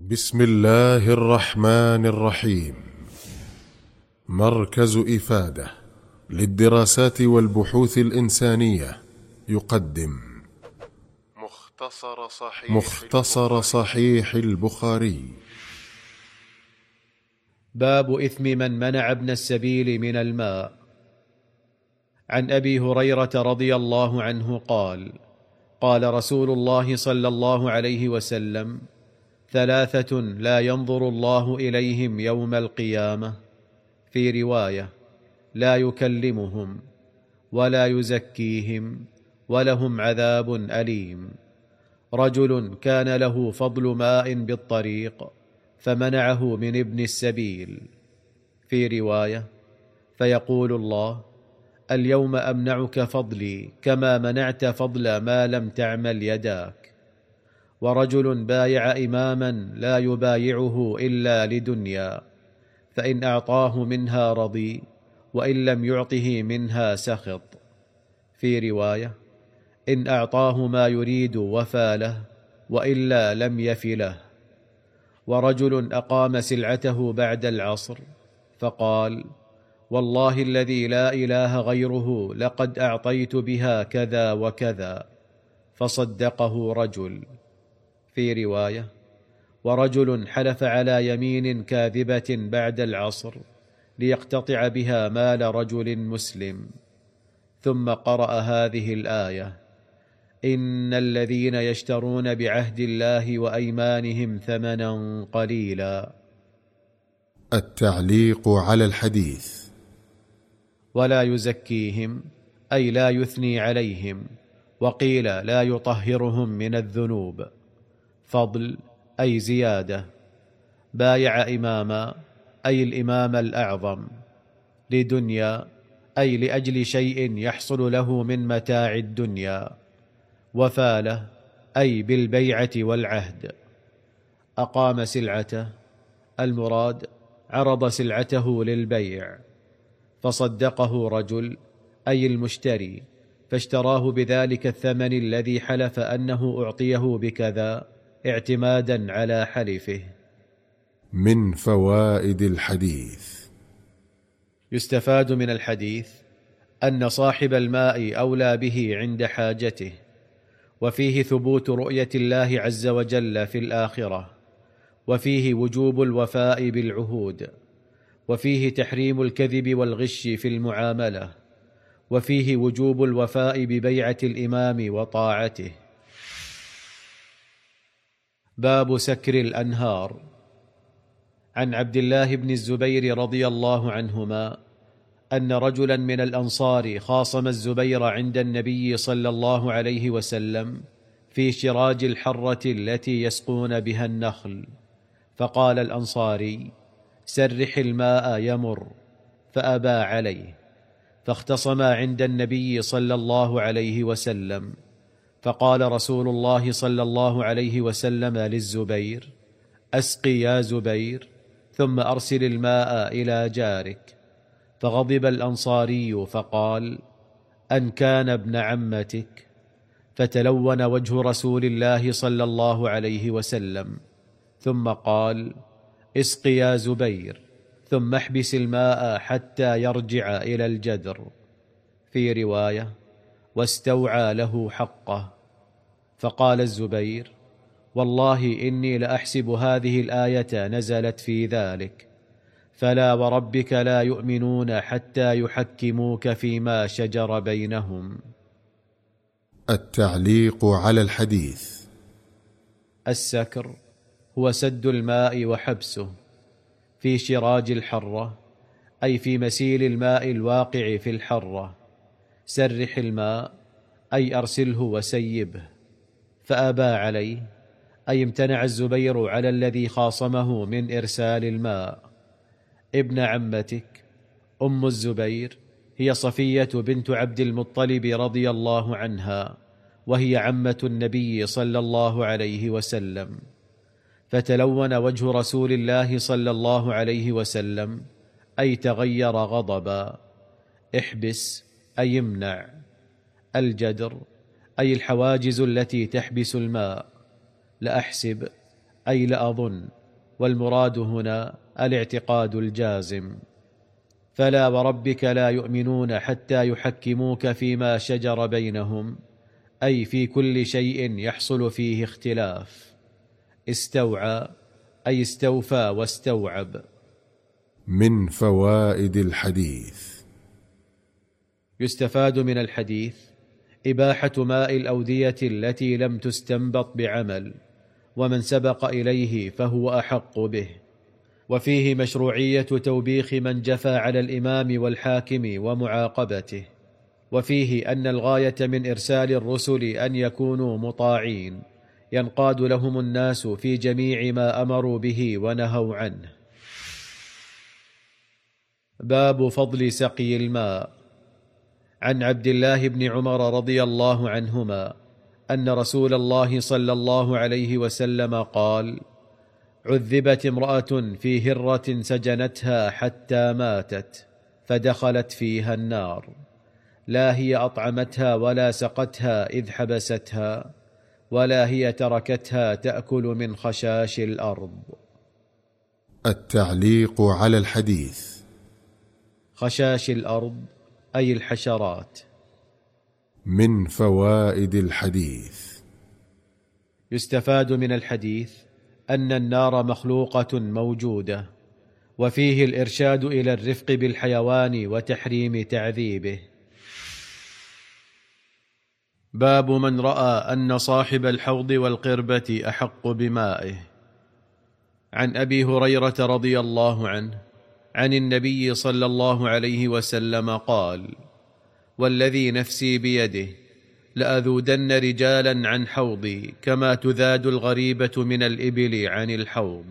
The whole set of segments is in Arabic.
بسم الله الرحمن الرحيم. مركز إفادة للدراسات والبحوث الإنسانية يقدم مختصر صحيح البخاري. باب إثم من منع ابن السبيل من الماء. عن أبي هريرة رضي الله عنه قال: قال رسول الله صلى الله عليه وسلم: ثلاثة لا ينظر الله إليهم يوم القيامة، في رواية: لا يكلمهم ولا يزكيهم ولهم عذاب أليم. رجل كان له فضل ماء بالطريق فمنعه من ابن السبيل، في رواية: فيقول الله: اليوم أمنعك فضلي كما منعت فضل ما لم تعمل يداك. ورجل بايع إماما لا يبايعه إلا لدنيا، فإن أعطاه منها رضي وإن لم يعطه منها سخط، في رواية: إن أعطاه ما يريد وفى له وإلا لم يف له. ورجل أقام سلعته بعد العصر فقال: والله الذي لا إله غيره لقد أعطيت بها كذا وكذا، فصدقه رجل، في رواية: ورجل حلف على يمين كاذبة بعد العصر ليقتطع بها مال رجل مسلم، ثم قرأ هذه الآية: إن الذين يشترون بعهد الله وأيمانهم ثمنا قليلا. التعليق على الحديث: ولا يزكيهم أي لا يثني عليهم، وقيل لا يطهرهم من الذنوب. فضل أي زيادة. بايع إماما أي الإمام الأعظم. لدنيا أي لأجل شيء يحصل له من متاع الدنيا. وفاله أي بالبيعة والعهد. أقام سلعته، المراد عرض سلعته للبيع. فصدقه رجل أي المشتري، فاشتراه بذلك الثمن الذي حلف أنه أعطيه بكذا اعتمادا على حلفه. من فوائد الحديث: يستفاد من الحديث أن صاحب الماء أولى به عند حاجته، وفيه ثبوت رؤية الله عز وجل في الآخرة، وفيه وجوب الوفاء بالعهود، وفيه تحريم الكذب والغش في المعاملة، وفيه وجوب الوفاء ببيعة الإمام وطاعته. باب سكر الأنهار. عن عبد الله بن الزبير رضي الله عنهما أن رجلا من الأنصار خاصم الزبير عند النبي صلى الله عليه وسلم في شراج الحرة التي يسقون بها النخل، فقال الأنصاري: سرح الماء يمر، فأبى عليه، فاختصما عند النبي صلى الله عليه وسلم، فقال رسول الله صلى الله عليه وسلم للزبير: أسقي يا زبير، ثم أرسل الماء إلى جارك. فغضب الأنصاري فقال: أن كان ابن عمتك؟ فتلون وجه رسول الله صلى الله عليه وسلم، ثم قال: اسق يا زبير، ثم احبس الماء حتى يرجع إلى الجدر، في رواية: واستوعى له حقه. فقال الزبير: والله إني لأحسب هذه الآية نزلت في ذلك، فلا وربك لا يؤمنون حتى يحكموك فيما شجر بينهم. التعليق على الحديث: السكر هو سد الماء وحبسه في شراج الحرة، أي في مسيل الماء الواقع في الحرة. سرح الماء أي أرسله وسيبه. فأبى عليه أي امتنع الزبير على الذي خاصمه من إرسال الماء. ابن عمتك، أم الزبير هي صفية بنت عبد المطلب رضي الله عنها، وهي عمة النبي صلى الله عليه وسلم. فتلون وجه رسول الله صلى الله عليه وسلم أي تغير غضبا. احبس أي امنع. الجدر أي الحواجز التي تحبس الماء. لأحسب أي لأظن، والمراد هنا الاعتقاد الجازم. فلا وربك لا يؤمنون حتى يحكموك فيما شجر بينهم، أي في كل شيء يحصل فيه اختلاف. استوعى أي استوفى واستوعب. من فوائد الحديث: يستفاد من الحديث إباحة ماء الأودية التي لم تستنبط بعمل، ومن سبق إليه فهو أحق به. وفيه مشروعية توبيخ من جفى على الإمام والحاكم ومعاقبته. وفيه أن الغاية من إرسال الرسل أن يكونوا مطاعين ينقاد لهم الناس في جميع ما أمروا به ونهوا عنه. باب فضل سقي الماء. عن عبد الله بن عمر رضي الله عنهما أن رسول الله صلى الله عليه وسلم قال: عذبت امرأة في هرة سجنتها حتى ماتت، فدخلت فيها النار، لا هي أطعمتها ولا سقتها إذ حبستها، ولا هي تركتها تأكل من خشاش الأرض. التعليق على الحديث: خشاش الأرض أي الحشرات. من فوائد الحديث: يستفاد من الحديث أن النار مخلوقة موجودة، وفيه الإرشاد إلى الرفق بالحيوان وتحريم تعذيبه. باب من رأى أن صاحب الحوض والقربة أحق بمائه. عن أبي هريرة رضي الله عنه عن النبي صلى الله عليه وسلم قال: والذي نفسي بيده لأذودن رجالا عن حوضي كما تذاد الغريبة من الإبل عن الحوض.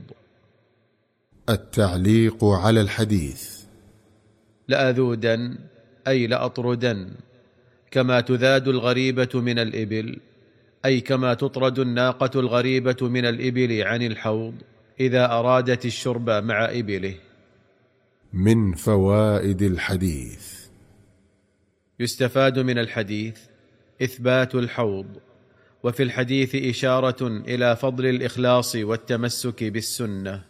التعليق على الحديث: لأذودن أي لأطردن، كما تذاد الغريبة من الإبل أي كما تطرد الناقة الغريبة من الإبل عن الحوض إذا أرادت الشرب مع إبله. من فوائد الحديث: يستفاد من الحديث إثبات الحوض، وفي الحديث إشارة إلى فضل الإخلاص والتمسك بالسنة.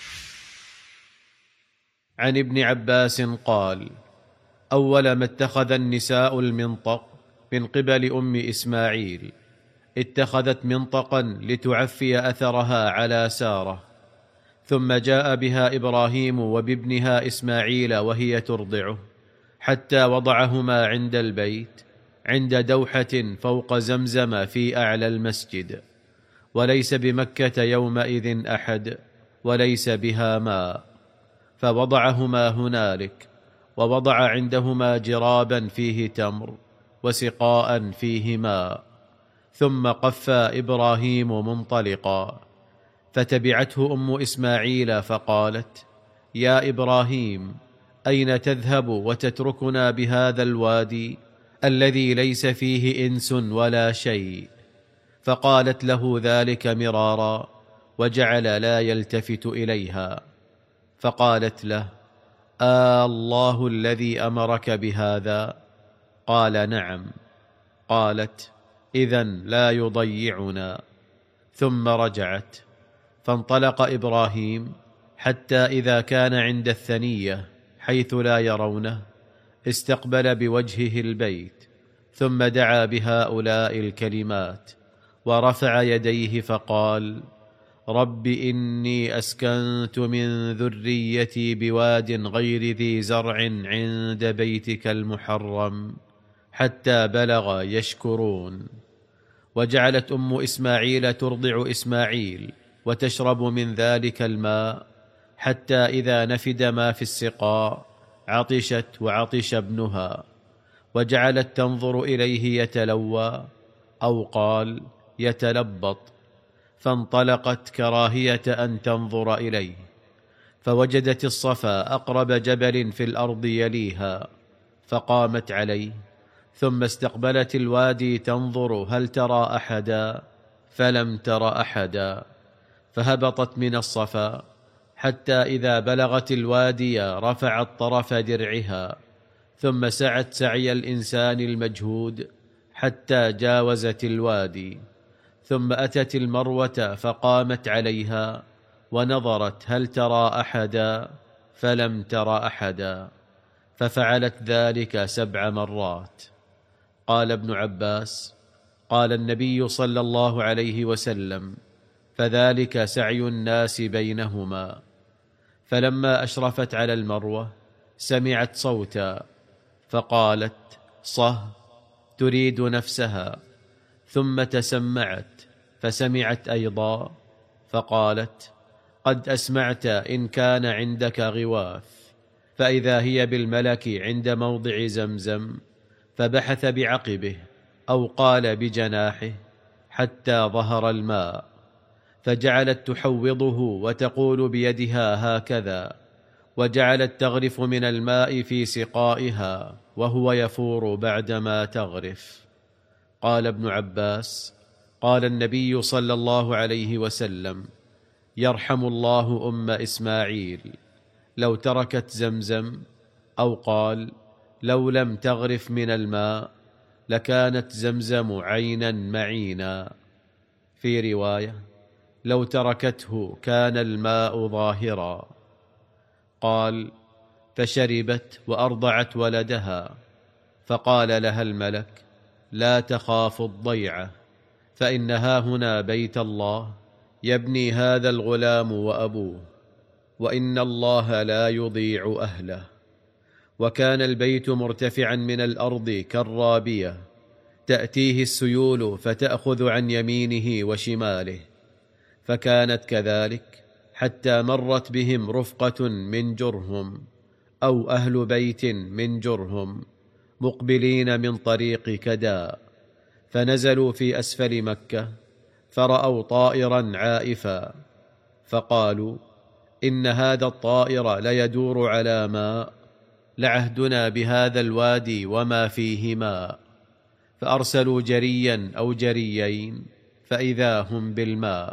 عن ابن عباس قال: أول ما اتخذ النساء المنطق من قبل أم إسماعيل، اتخذت منطقا لتعفي أثرها على سارة، ثم جاء بها إبراهيم وبابنها إسماعيل وهي ترضعه، حتى وضعهما عند البيت عند دوحة فوق زمزم في أعلى المسجد، وليس بمكة يومئذ أحد، وليس بها ماء، فوضعهما هنالك، ووضع عندهما جرابا فيه تمر وسقاء فيه ماء، ثم قفى إبراهيم منطلقا، فتبعته أم إسماعيل فقالت: يا إبراهيم، أين تذهب وتتركنا بهذا الوادي الذي ليس فيه إنس ولا شيء؟ فقالت له ذلك مرارا، وجعل لا يلتفت إليها. فقالت له: الله الذي أمرك بهذا؟ قال: نعم. قالت: إذن لا يضيعنا. ثم رجعت، فانطلق إبراهيم حتى إذا كان عند الثنية حيث لا يرونه استقبل بوجهه البيت، ثم دعا بهؤلاء الكلمات، ورفع يديه فقال: رب إني أسكنت من ذريتي بواد غير ذي زرع عند بيتك المحرم، حتى بلغ يشكرون. وجعلت أم إسماعيل ترضع إسماعيل وتشرب من ذلك الماء، حتى إذا نفد ما في السقاء عطشت وعطش ابنها، وجعلت تنظر إليه يتلوى، أو قال يتلبط، فانطلقت كراهية أن تنظر إليه، فوجدت الصفا أقرب جبل في الأرض يليها، فقامت عليه، ثم استقبلت الوادي تنظر هل ترى أحدا، فلم تر أحدا، فهبطت من الصفا، حتى إذا بلغت الوادي رفعت طرف درعها، ثم سعت سعي الإنسان المجهود حتى جاوزت الوادي، ثم أتت المروة فقامت عليها ونظرت هل ترى أحدا، فلم تر أحدا، ففعلت ذلك 7 مرات. قال ابن عباس: قال النبي صلى الله عليه وسلم: فذلك سعي الناس بينهما. فلما أشرفت على المروة سمعت صوتا فقالت: صه، تريد نفسها، ثم تسمعت فسمعت أيضا فقالت: قد أسمعت إن كان عندك غواث. فإذا هي بالملك عند موضع زمزم، فبحث بعقبه أو قال بجناحه حتى ظهر الماء، فجعلت تحوضه وتقول بيدها هكذا، وجعلت تغرف من الماء في سقائها وهو يفور بعدما تغرف. قال ابن عباس: قال النبي صلى الله عليه وسلم: يرحم الله أم إسماعيل، لو تركت زمزم، أو قال: لو لم تغرف من الماء لكانت زمزم عينا معينا. في رواية: لو تركته كان الماء ظاهرا. قال: فشربت وأرضعت ولدها، فقال لها الملك: لا تخاف الضيعة، فإنها هنا بيت الله يبني هذا الغلام وأبوه، وإن الله لا يضيع أهله. وكان البيت مرتفعا من الأرض كالرابية، تأتيه السيول فتأخذ عن يمينه وشماله، فكانت كذلك حتى مرت بهم رفقة من جرهم أو أهل بيت من جرهم مقبلين من طريق كداء، فنزلوا في أسفل مكة فرأوا طائرا عائفا، فقالوا: إن هذا الطائر ليدور على ماء، لعهدنا بهذا الوادي وما فيه ماء. فأرسلوا جريا أو جريين فإذا هم بالماء،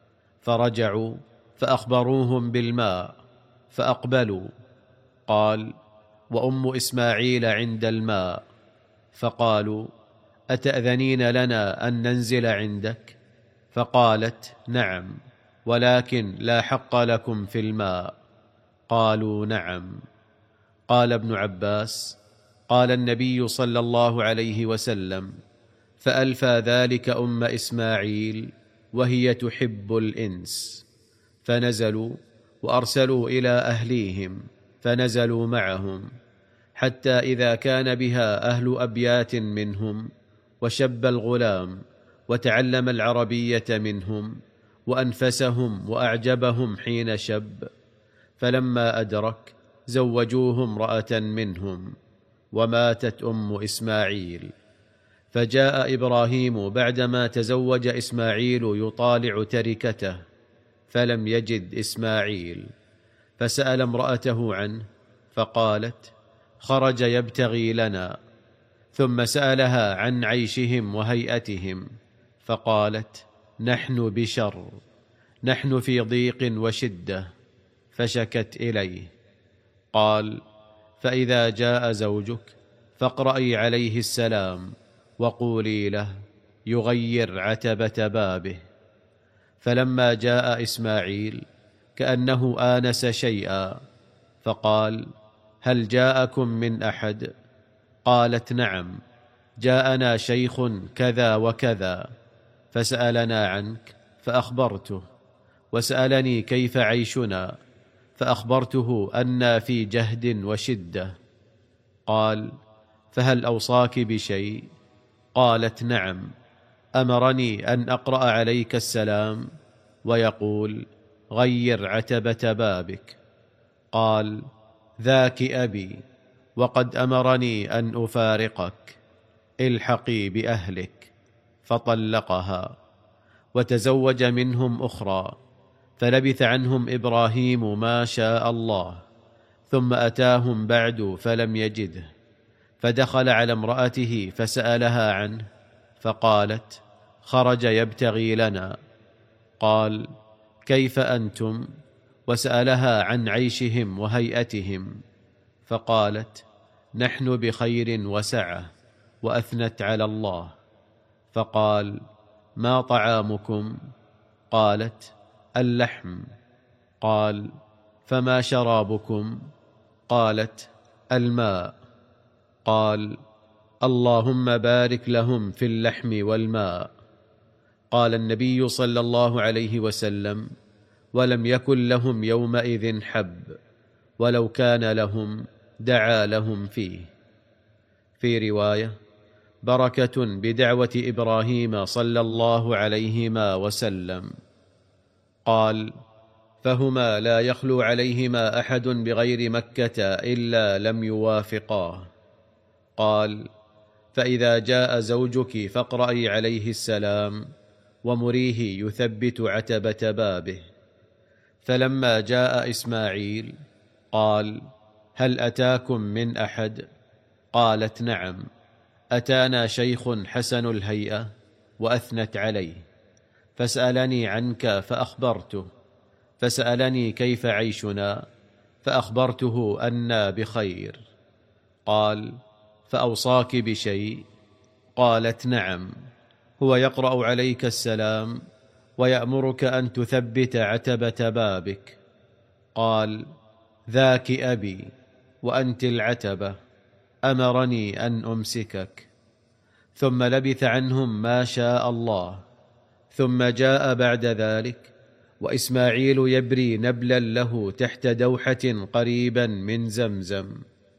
فرجعوا فأخبروهم بالماء فأقبلوا. قال: وأم إسماعيل عند الماء، فقالوا: أتأذنين لنا أن ننزل عندك؟ فقالت: نعم، ولكن لا حق لكم في الماء. قالوا: نعم. قال ابن عباس: قال النبي صلى الله عليه وسلم: فألفى ذلك أم إسماعيل وهي تحب الإنس، فنزلوا وأرسلوا إلى أهليهم فنزلوا معهم، حتى إذا كان بها أهل أبيات منهم وشب الغلام وتعلم العربية منهم وأنفسهم وأعجبهم حين شب، فلما أدرك زوجوه امرأة منهم، وماتت أم إسماعيل. فجاء إبراهيم بعدما تزوج إسماعيل يطالع تركته فلم يجد إسماعيل، فسأل امرأته عنه فقالت: خرج يبتغي لنا. ثم سألها عن عيشهم وهيئتهم فقالت: نحن بشر، نحن في ضيق وشدة. فشكت إليه. قال: فإذا جاء زوجك فاقرئي عليه السلام وقولي له يغير عتبة بابه. فلما جاء إسماعيل كأنه آنس شيئا فقال: هل جاءكم من أحد؟ قالت: نعم، جاءنا شيخ كذا وكذا، فسألنا عنك فأخبرته، وسألني كيف عيشنا فأخبرته أنا في جهد وشدة. قال: فهل أوصاك بشيء؟ قالت: نعم، أمرني أن أقرأ عليك السلام ويقول غير عتبة بابك. قال: ذاك أبي، وقد أمرني أن أفارقك، الحقي بأهلك. فطلقها وتزوج منهم أخرى، فلبث عنهم إبراهيم ما شاء الله، ثم أتاهم بعد فلم يجده، فدخل على امرأته فسألها عنه فقالت: خرج يبتغي لنا. قال: كيف أنتم؟ وسألها عن عيشهم وهيئتهم، فقالت: نحن بخير وسعة، وأثنت على الله. فقال: ما طعامكم؟ قالت: اللحم. قال: فما شرابكم؟ قالت: الماء. قال: اللهم بارك لهم في اللحم والماء. قال النبي صلى الله عليه وسلم: ولم يكن لهم يومئذ حب، ولو كان لهم دعا لهم فيه. في رواية: بركة بدعوة إبراهيم صلى الله عليهما وسلم. قال: فهما لا يخلو عليهما أحد بغير مكة إلا لم يوافقاه. قال: فإذا جاء زوجك فاقرئي عليه السلام ومريه يثبت عتبة بابه. فلما جاء إسماعيل قال: هل أتاكم من أحد؟ قالت: نعم، أتانا شيخ حسن الهيئة وأثنت عليه، فسألني عنك فأخبرته، فسألني كيف عيشنا فأخبرته أنا بخير. قال: فأوصاك بشيء؟ قالت: نعم، هو يقرأ عليك السلام ويأمرك أن تثبت عتبة بابك. قال: ذاك أبي وأنت العتبة، أمرني أن أمسكك. ثم لبث عنهم ما شاء الله، ثم جاء بعد ذلك وإسماعيل يبري نبلا له تحت دوحة قريبا من زمزم،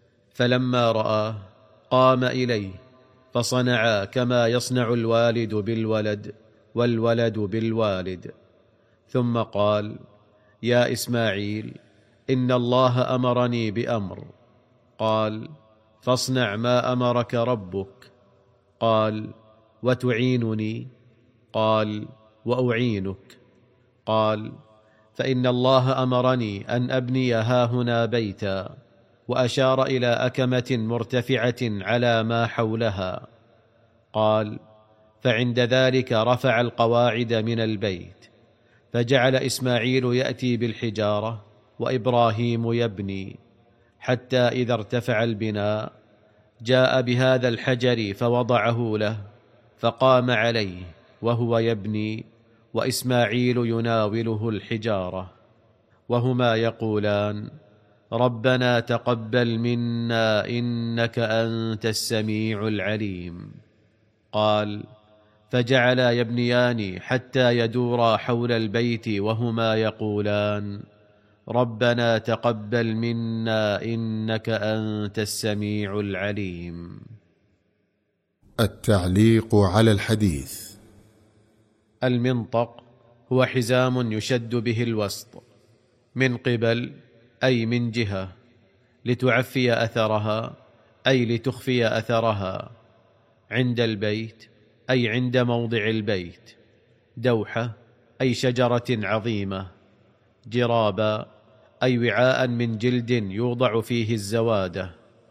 فلما رآه قام إليه فصنعا كما يصنع الوالد بالولد والولد بالوالد. ثم قال: يا إسماعيل، إن الله أمرني بأمر. قال: فاصنع ما أمرك ربك. قال: وتعينني؟ قال: وأعينك. قال: فإن الله أمرني أن أبني هاهنا بيتا، وأشار إلى أكمة مرتفعة على ما حولها. قال: فعند ذلك رفع القواعد من البيت، فجعل إسماعيل يأتي بالحجارة وإبراهيم يبني، حتى إذا ارتفع البناء جاء بهذا الحجر فوضعه له، فقام عليه وهو يبني وإسماعيل يناوله الحجارة، وهما يقولان: ربنا تقبل منا إنك أنت السميع العليم. قال: فجعلا يبنيان حتى يدورا حول البيت وهما يقولان: ربنا تقبل منا إنك أنت السميع العليم. التعليق على الحديث. المنطق هو حزام يشد به الوسط، من قبل أي من جهة، لتعفي أثرها أي لتخفي أثرها، عند البيت أي عند موضع البيت، دوحة أي شجرة عظيمة، جرابا أي وعاء من جلد يوضع فيه الزوادة،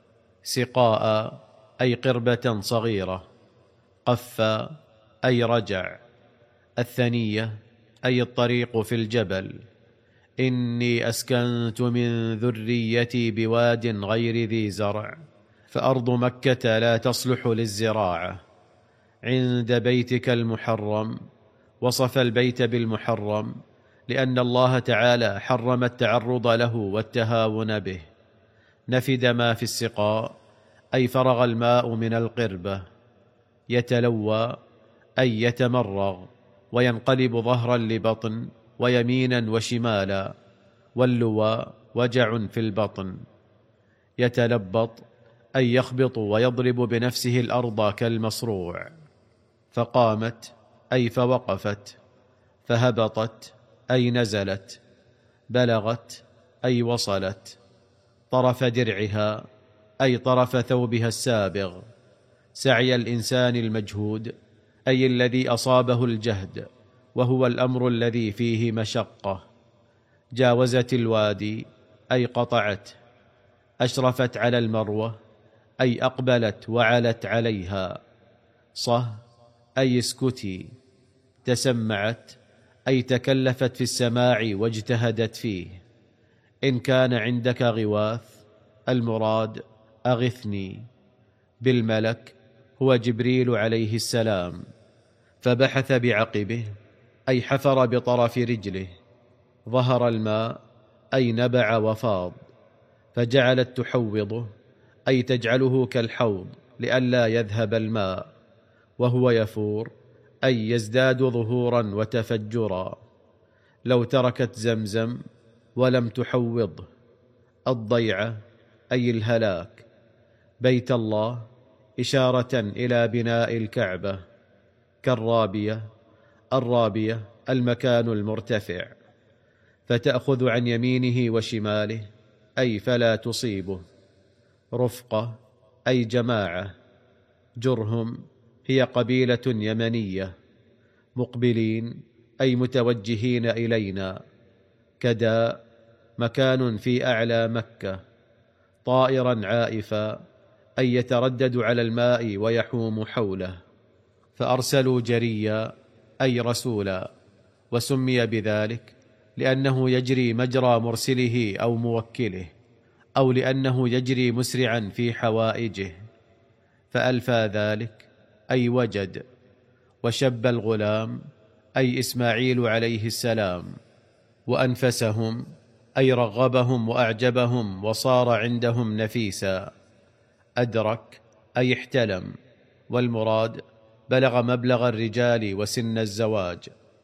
سقاء أي قربة صغيرة، قفا أي رجع، الثنية أي الطريق في الجبل. إني أسكنت من ذريتي بواد غير ذي زرع، فأرض مكة لا تصلح للزراعة، عند بيتك المحرم. وصف البيت بالمحرم لأن الله تعالى حرم التعرض له والتهاون به. نفد ما في السقاء أي فرغ الماء من القربة. يتلوى أي يتمرغ وينقلب ظهرا لبطن ويمينا وشمالا، واللوى وجع في البطن. يتلبط أي يخبط ويضرب بنفسه الأرض كالمصروع. فقامت أي فوقفت، فهبطت أي نزلت، بلغت أي وصلت، طرف درعها أي طرف ثوبها السابغ، سعي الإنسان المجهود أي الذي أصابه الجهد، وهو الأمر الذي فيه مشقة. جاوزت الوادي أي قطعت، أشرفت على المروة أي أقبلت وعلت عليها، صه أي اسكتي، تسمعت أي تكلفت في السماع واجتهدت فيه. إن كان عندك غواث المراد أغثني. بالملك هو جبريل عليه السلام، فبحث بعقبه أي حفر بطرف رجله، ظهر الماء أي نبع وفاض، فجعلت تحوضه أي تجعله كالحوض لئلا يذهب الماء، وهو يفور أي يزداد ظهورا وتفجرا. لو تركت زمزم ولم تحوضه. الضيعة أي الهلاك. بيت الله إشارة إلى بناء الكعبة. كالرابية. الرابية المكان المرتفع، فتأخذ عن يمينه وشماله أي فلا تصيبه. رفقة أي جماعة. جرهم هي قبيلة يمنية. مقبلين أي متوجهين إلينا. كداء مكان في أعلى مكة. طائرا عائفا أي يتردد على الماء ويحوم حوله. فأرسلوا جريا أي رسولا، وسمي بذلك لأنه يجري مجرى مرسله أو موكله، أو لأنه يجري مسرعا في حوائجه. فألفى ذلك أي وجد. وشب الغلام أي إسماعيل عليه السلام. وأنفسهم أي رغبهم وأعجبهم وصار عندهم نفيسا. أدرك أي احتلم، والمراد بلغ مبلغ الرجال وسن الزواج.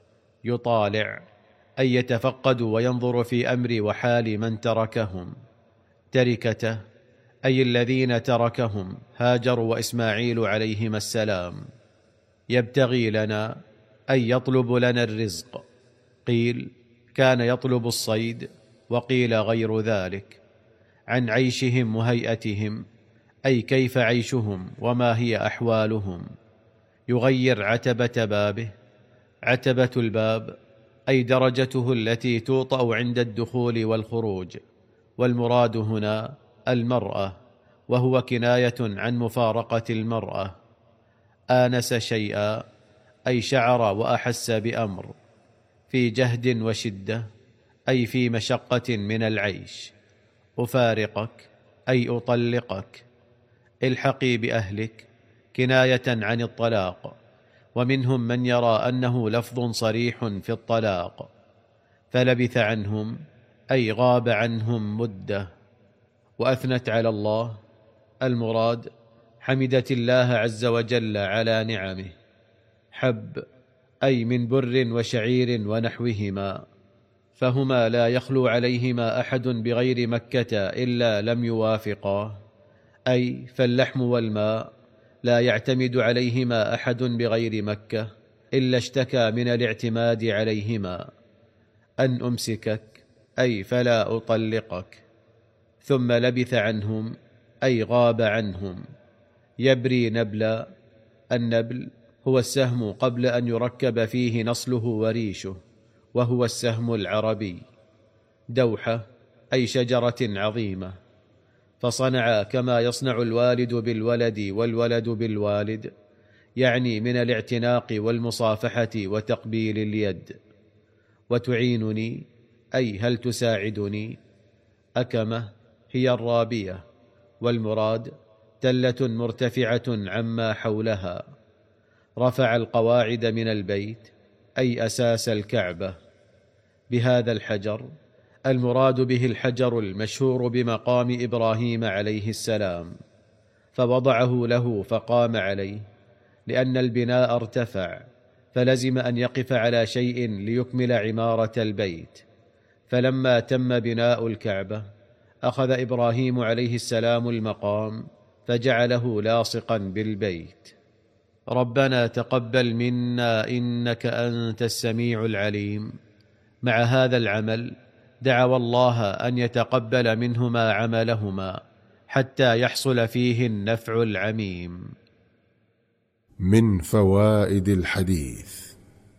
يطالع أي يتفقد وينظر في أمر وحال من تركهم. تركته أي الذين تركهم هاجر وإسماعيل عليهما السلام. يبتغي لنا أي يطلب لنا الرزق. قيل كان يطلب الصيد، وقيل غير ذلك. عن عيشهم وهيئتهم أي كيف عيشهم وما هي أحوالهم. يغير عتبة بابه. عتبة الباب أي درجته التي توطأ عند الدخول والخروج، والمراد هنا المرأة، وهو كناية عن مفارقة المرأة. آنس شيئا أي شعر وأحس بأمر. في جهد وشدة أي في مشقة من العيش. أفارقك أي أطلقك. الحقي بأهلك كناية عن الطلاق، ومنهم من يرى أنه لفظ صريح في الطلاق. فلبث عنهم أي غاب عنهم مدة. وأثنت على الله. المراد حمدت الله عز وجل على نعمه. حب أي من بر وشعير ونحوهما، فهما لا يخلو عليهما أحد بغير مكة إلا لم يوافقاه. أي فاللحم والماء لا يعتمد عليهما أحد بغير مكة إلا اشتكى من الاعتماد عليهما. أن أمسكك أي فلا أطلقك. ثم لبث عنهم أي غاب عنهم. يبري نبلا. النبل هو السهم قبل أن يركب فيه نصله وريشه، وهو السهم العربي. دوحة أي شجرة عظيمة. فصنع كما يصنع الوالد بالولد والولد بالوالد، يعني من الاعتناق والمصافحة وتقبيل اليد. وتعينني أي هل تساعدني. أكمة هي الرابية، والمراد تلة مرتفعة عما حولها. رفع القواعد من البيت أي أساس الكعبة. بهذا الحجر المراد به الحجر المشهور بمقام إبراهيم عليه السلام، فوضعه له فقام عليه، لأن البناء ارتفع، فلزم أن يقف على شيء ليكمل عمارة البيت. فلما تم بناء الكعبة أخذ إبراهيم عليه السلام المقام فجعله لاصقا بالبيت. ربنا تقبل منا إنك أنت السميع العليم. مع هذا العمل دعوا الله أن يتقبل منهما عملهما حتى يحصل فيه النفع العميم. من فوائد الحديث: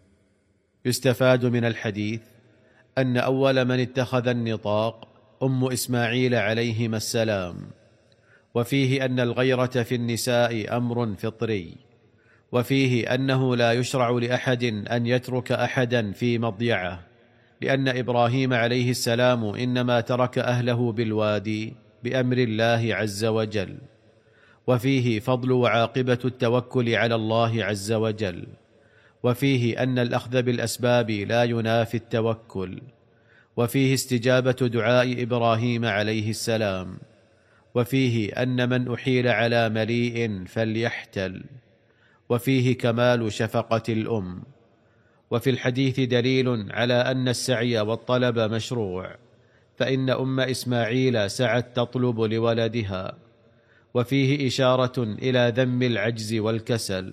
يستفاد من الحديث أن أول من اتخذ النطاق أم إسماعيل عليهما السلام، وفيه أن الغيرة في النساء أمر فطري، وفيه أنه لا يشرع لأحد أن يترك أحدا في مضيعه، لأن إبراهيم عليه السلام إنما ترك أهله بالوادي بأمر الله عز وجل. وفيه فضل وعاقبة التوكل على الله عز وجل، وفيه أن الأخذ بالأسباب لا ينافي التوكل، وفيه استجابة دعاء إبراهيم عليه السلام، وفيه أن من أحيل على مليء فليحتل، وفيه كمال شفقة الأم. وفي الحديث دليل على أن السعي والطلب مشروع، فإن أم إسماعيل سعت تطلب لولدها، وفيه إشارة إلى ذم العجز والكسل.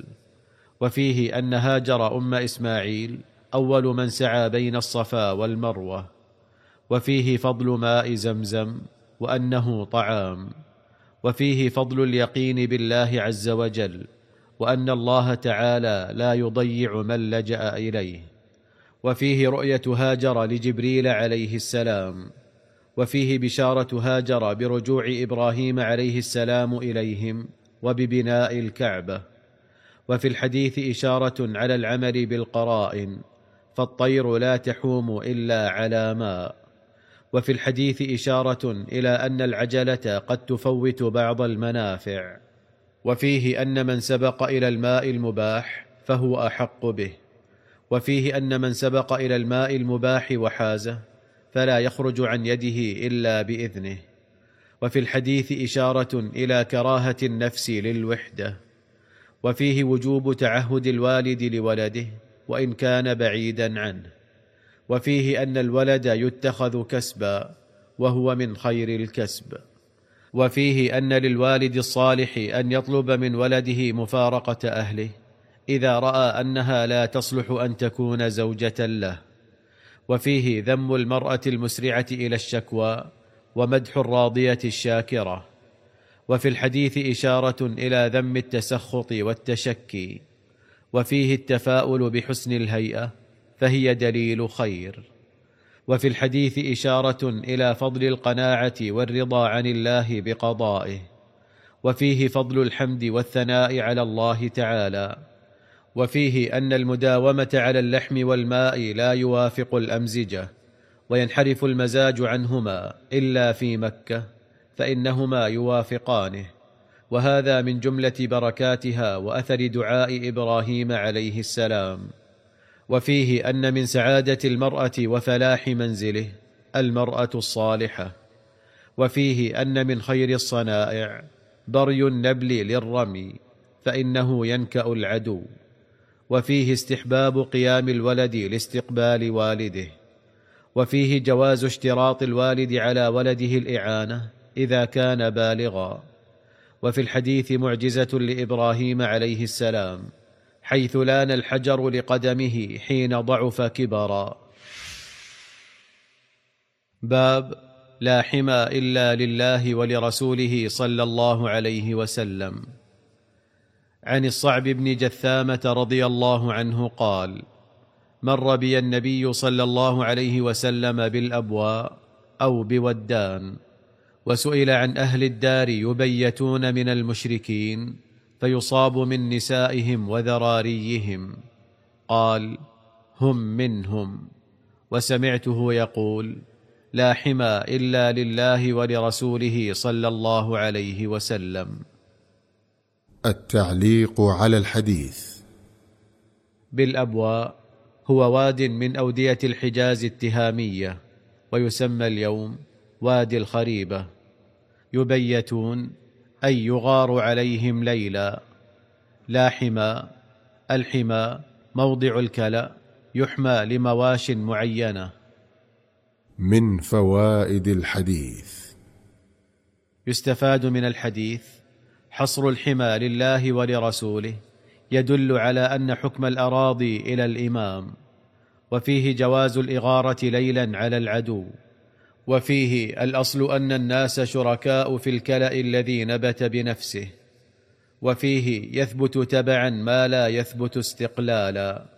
وفيه أن هاجر أم إسماعيل أول من سعى بين الصفا والمروة. وفيه فضل ماء زمزم وأنه طعام. وفيه فضل اليقين بالله عز وجل، وأن الله تعالى لا يضيع من لجأ إليه. وفيه رؤية هاجر لجبريل عليه السلام. وفيه بشارة هاجر برجوع إبراهيم عليه السلام إليهم وببناء الكعبة. وفي الحديث إشارة على العمل بالقرائن، فالطير لا تحوم إلا على ماء. وفي الحديث إشارة إلى أن العجلة قد تفوت بعض المنافع. وفيه أن من سبق إلى الماء المباح فهو أحق به. وفيه أن من سبق إلى الماء المباح وحازه فلا يخرج عن يده إلا بإذنه. وفي الحديث إشارة إلى كراهة النفس للوحدة. وفيه وجوب تعهد الوالد لولده وإن كان بعيدا عنه. وفيه أن الولد يتخذ كسبا وهو من خير الكسب. وفيه أن للوالد الصالح أن يطلب من ولده مفارقة أهله إذا رأى أنها لا تصلح أن تكون زوجة له. وفيه ذم المرأة المسرعة إلى الشكوى ومدح الراضية الشاكرة. وفي الحديث إشارة إلى ذم التسخط والتشكي. وفيه التفاؤل بحسن الهيئة فهي دليل خير. وفي الحديث إشارة إلى فضل القناعة والرضا عن الله بقضائه. وفيه فضل الحمد والثناء على الله تعالى. وفيه أن المداومة على اللحم والماء لا يوافق الأمزجة، وينحرف المزاج عنهما إلا في مكة فإنهما يوافقانه، وهذا من جملة بركاتها وأثر دعاء إبراهيم عليه السلام. وفيه أن من سعادة المرأة وفلاح منزله المرأة الصالحة. وفيه أن من خير الصنائع بري النبل للرمي فإنه ينكأ العدو. وفيه استحباب قيام الولد لاستقبال والده. وفيه جواز اشتراط الوالد على ولده الإعانة إذا كان بالغا. وفي الحديث معجزة لإبراهيم عليه السلام حيث لان الحجر لقدمه حين ضعف كبرا. باب لا حمى إلا لله ولرسوله صلى الله عليه وسلم. عن الصعب بن جثامة رضي الله عنه قال: مر بي النبي صلى الله عليه وسلم بالأبواء أو بودان، وسئل عن أهل الدار يبيتون من المشركين فيصاب من نسائهم وذراريهم، قال: هم منهم. وسمعته يقول: لا حمى إلا لله ولرسوله صلى الله عليه وسلم. التعليق على الحديث. بالأبواء هو واد من أودية الحجاز التهامية، ويسمى اليوم وادي الخريبة. يبيتون أي يغار عليهم ليلا. لا حمى، الحمى موضع الكلأ يحمى لمواش معينة. من فوائد الحديث: يستفاد من الحديث حصر الحمى لله ولرسوله، يدل على أن حكم الأراضي إلى الإمام. وفيه جواز الإغارة ليلا على العدو. وفيه الأصل أن الناس شركاء في الكلأ الذي نبت بنفسه. وفيه يثبت تبعا ما لا يثبت استقلالا.